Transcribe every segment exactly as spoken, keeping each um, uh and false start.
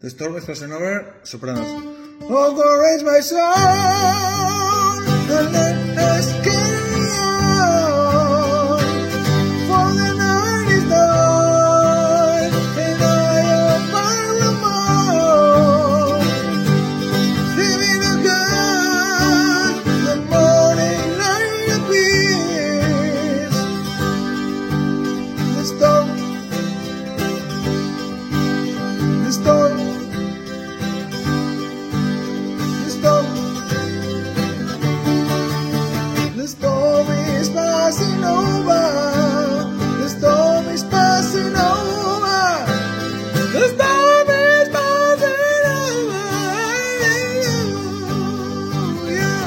The storm is passing over. Sopranos. Oh, go raise my soul and let us carry on. For the night is done and I am paramount. Living the God, the morning light appears. The storm, the storm. The storm is passing over. The storm is passing over. The storm is passing over. Hallelujah.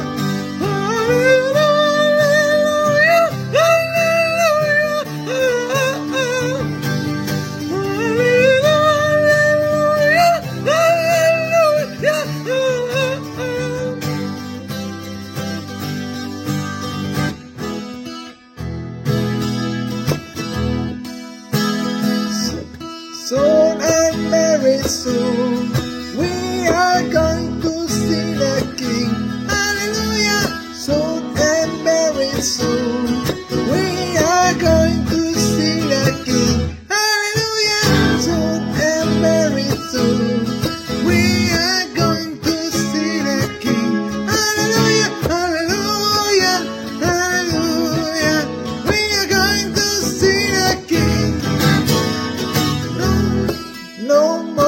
Hallelujah. Soon and very soon, we are going to see the King. Hallelujah! Soon and very soon, we are going to see the King. Hallelujah! Soon and very soon, we are going to see the King. Hallelujah! Hallelujah! Hallelujah! We are going to see the King. No more.